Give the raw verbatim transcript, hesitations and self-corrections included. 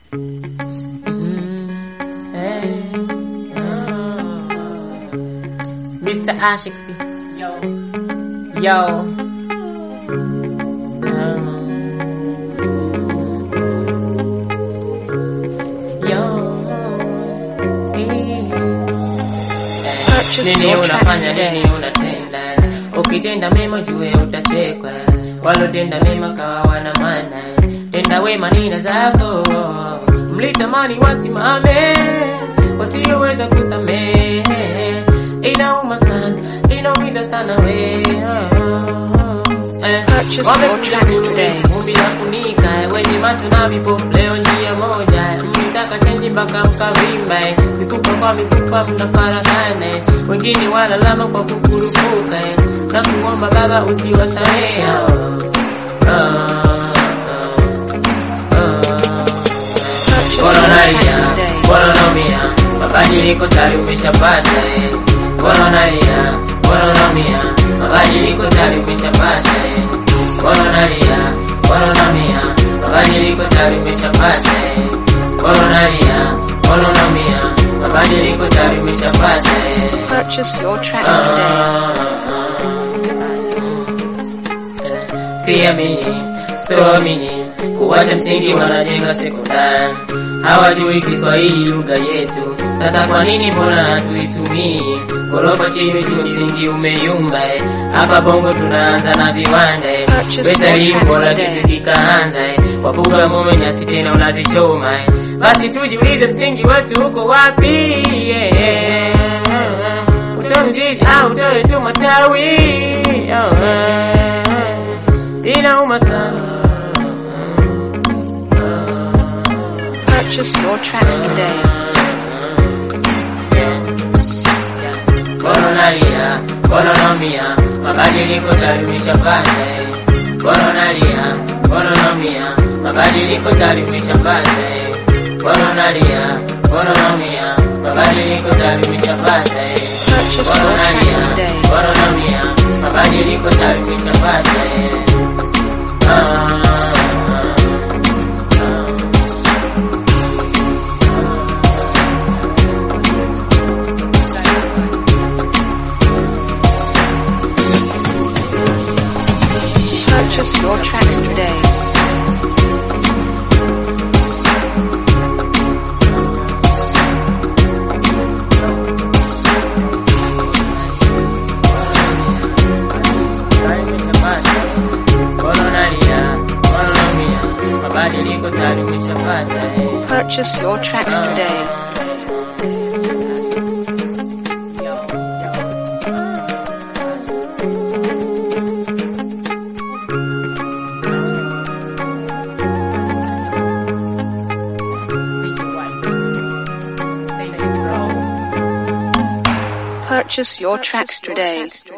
Mm-hmm. Hey. Oh. Mister Ashixi. Yo. Yo. Um. Yo. Hey. Nini unafanya, nini unatenda? Ukitenda mema jue utachekwa. Walotenda mema kawa wana maana. Tenda wema nina zako. Mlitamani wasimame, wasioweza kusamehe. Inauma sana, inaumiza sana we. Purchase your tracks today. Mumbi ya kunika, wenye macho na vipofu leo njia moja. Mtaka chenji mpaka mkavimba, mikupa kwa mikupa mnafarakane. Wengine walalama kwa kukurupuka, na kuomba Baba usiwasamehe. Wanalia, mabadiliko tayari umeshapata. Wanalia, wanalia, mabadiliko tayari umeshapata. Wanalia, wanalia, mabadiliko tayari umeshapata. Wanalia, wanalia, mabadiliko tayari umeshapata. Purchase your tracks today. Siamini, sitoamini, kuwacha msingi wanajenga sekondari. Hawajui Kiswahili lugha yetu, sasa kwa nini mbona hatuitumii? Gorofa chini juu msingi umeyumba. Hapa Bongo tunaanza na viwanda. Pesa limbo la kitu kikaanza. Wafuga ng'ombe nyasi tena unazichoma. Basi tujiulize msingi wetu uko wapi? Utoe mzizi au utoe tu matawi? Inauma sana. Purchase your tracks today. Wanalia, wanalia, mabadiliko tayari umeshapata. Wanalia, wanalia, mabadiliko tayari umeshapata. Wanalia, wanalia, mabadiliko tayari umeshapata. Purchase your tracks today. Wanalia, mabadiliko tayari umeshapata. Purchase your tracks today. Purchase your tracks today. Purchase your tracks today.